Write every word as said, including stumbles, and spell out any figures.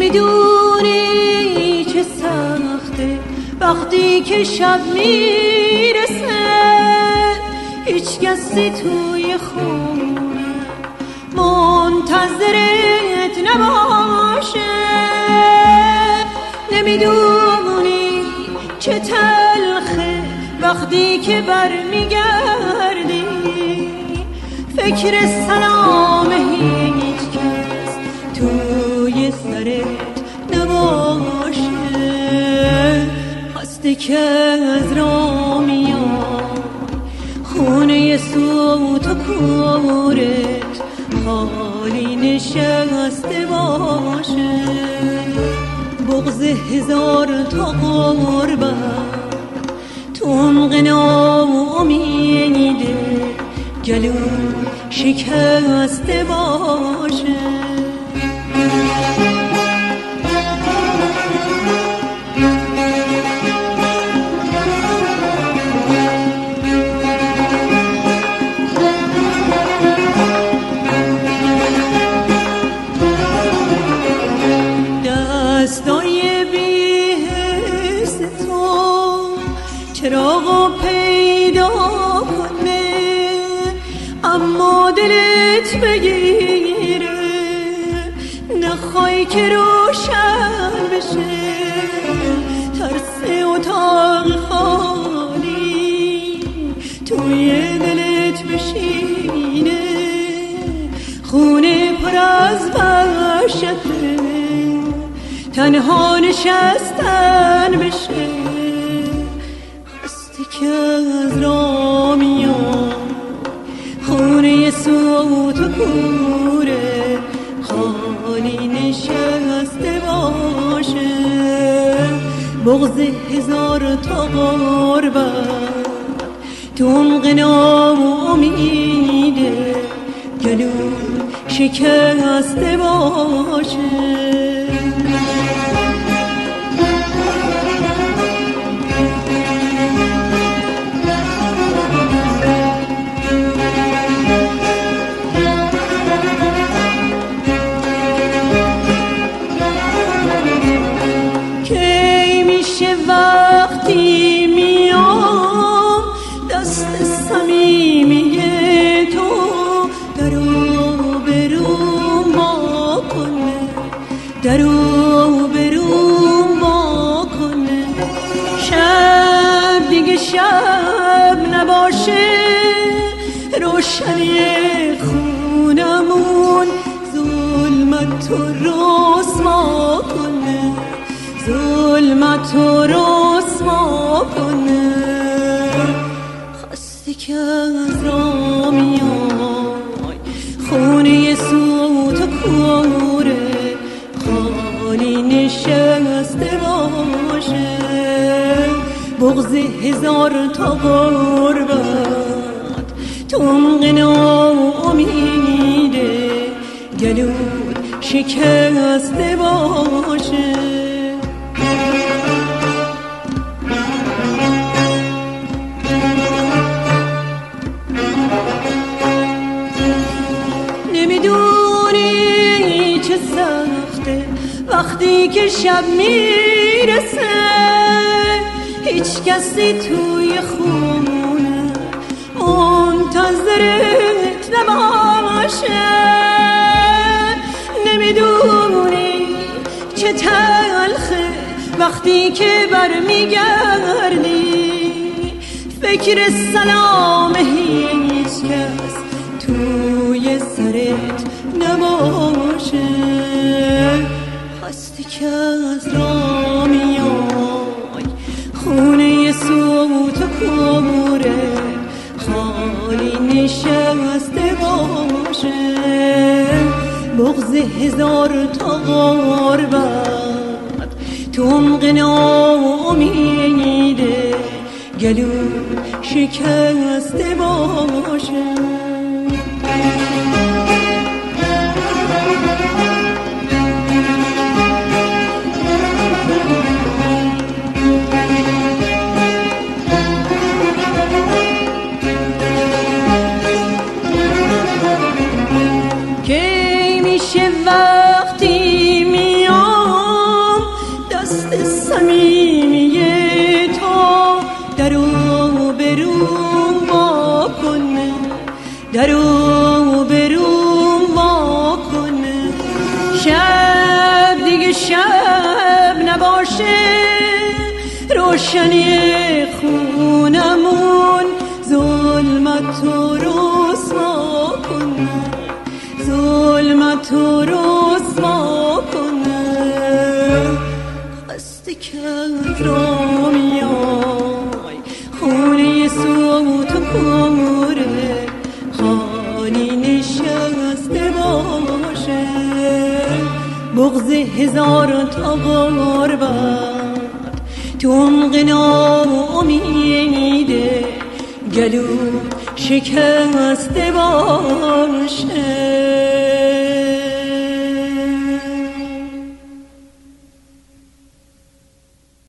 نمیدونی چه سخته وقتی که شب میرسه هیچ کسی توی خونه منتظرت نباشه. نمیدونی چه تلخه وقتی که برمیگردی فکر سلام هیچ کس توی سرت نباشه. هستی که از را میاد خونه صوت و کورت خالی نشسته باشه. بغض هزار تا غربت تو عمق ناامیده گلو شکسته باشه. دستای بی‌حس تو چراغو پیدا کنه اما دلت بگیره نخوای که روشن بشه. ترس اتاق خالی توی دلت بشینه خونه پر از وحشته تنها نشستن بشه. هستی که از را میاد خونه صوت و کوره خالی نشسته باشه. بغض هزار تا غربت تو عمق ناامیده گلو شکسته باشه. وقتی میام دست صمیمی تو درو بروم با کنه درو بروم با کنه. شب دیگه شب نباشه روشنی خونمون ظلمت تو رسوا کنه ظلمت تو رسوا کنه. خسته که از را میای خونه صوت و کوره خالی نشسته باشه. بغض هزار تا غربت تو عمق ناامیده گلود شکسته باشه. نمیدونی چه سخته وقتی که شب میرسه هیچ کسی توی خونه منتظرت نباشه. نمیدونی چه تلخه وقتی که برمیگردی فکر سلام هیچ کس توی سرت نباشه. هستی که از را میای خونه صوت و کوره خالی نشسته باشه. بغض هزار تا غربت تو عمق ناامیده گلو شکسته باشه. کی میشه وقتی میام صمیمی تو درو بروم با کنه، درو بروم با کنه. شب دیگه شب نباشه، روشنی خونمون ظلمت تو رسوا کنه، ظلمت تو رسوا کنه. خسته کرد را میای خونه صوت و کوره، خالی نشسته باشه بغض هزار تا غربت تو عمق ناامیده گلو شکسته باشه.